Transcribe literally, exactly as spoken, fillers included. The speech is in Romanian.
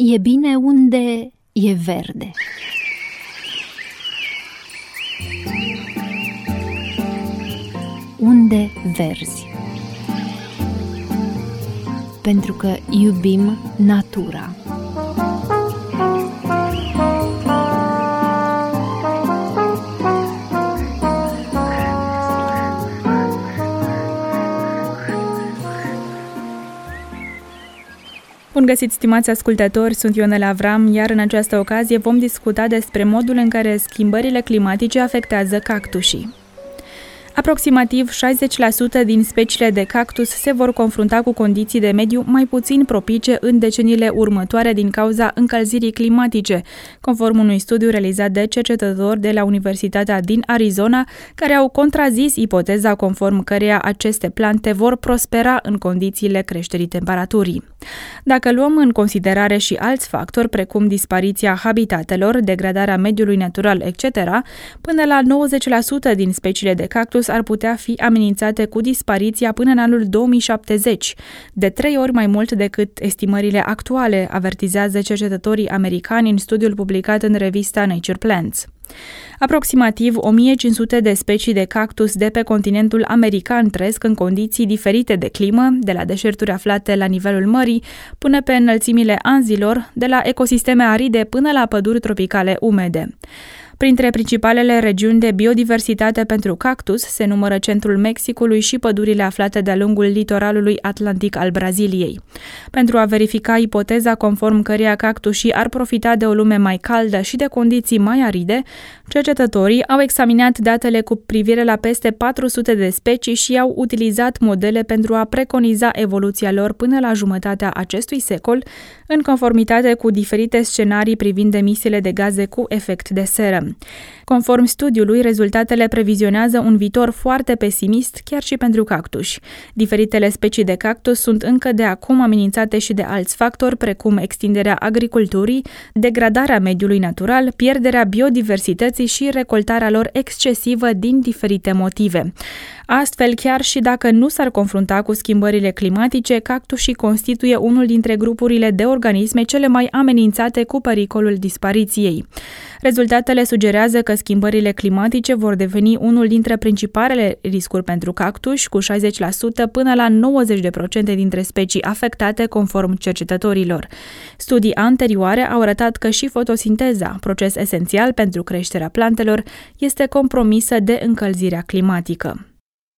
E bine unde e verde. Unde verzi. Pentru că iubim natura. Bun găsit, stimați ascultători, sunt Ionela Avram, iar în această ocazie vom discuta despre modul în care schimbările climatice afectează cactușii. Aproximativ șaizeci la sută din speciile de cactus se vor confrunta cu condiții de mediu mai puțin propice în deceniile următoare din cauza încălzirii climatice, conform unui studiu realizat de cercetători de la Universitatea din Arizona, care au contrazis ipoteza conform căreia aceste plante vor prospera în condițiile creșterii temperaturii. Dacă luăm în considerare și alți factori, precum dispariția habitatelor, degradarea mediului natural, et cetera, până la nouăzeci la sută din speciile de cactus ar putea fi amenințate cu dispariția până în anul două mii șaptezeci, de trei ori mai mult decât estimările actuale, avertizează cercetătorii americani în studiul publicat în revista Nature Plants. Aproximativ o mie cinci sute de specii de cactus de pe continentul american trăiesc în condiții diferite de climă, de la deșerturi aflate la nivelul mării până pe înălțimile Anzilor, de la ecosisteme aride până la păduri tropicale umede. Printre principalele regiuni de biodiversitate pentru cactus se numără centrul Mexicului și pădurile aflate de-a lungul litoralului atlantic al Braziliei. Pentru a verifica ipoteza conform căreia cactușii ar profita de o lume mai caldă și de condiții mai aride, cercetătorii au examinat datele cu privire la peste patru sute de specii și au utilizat modele pentru a preconiza evoluția lor până la jumătatea acestui secol, în conformitate cu diferite scenarii privind emisiile de gaze cu efect de seră. Conform studiului, rezultatele previzionează un viitor foarte pesimist chiar și pentru cactuși. Diferitele specii de cactus sunt încă de acum amenințate și de alți factori, precum extinderea agriculturii, degradarea mediului natural, pierderea biodiversității și recoltarea lor excesivă din diferite motive. Astfel, chiar și dacă nu s-ar confrunta cu schimbările climatice, cactușii constituie unul dintre grupurile de organisme cele mai amenințate cu pericolul dispariției. Rezultatele sugerează că schimbările climatice vor deveni unul dintre principalele riscuri pentru cactuși, cu șaizeci la sută până la nouăzeci la sută dintre specii afectate, conform cercetătorilor. Studii anterioare au arătat că și fotosinteza, proces esențial pentru creșterea plantelor, este compromisă de încălzirea climatică.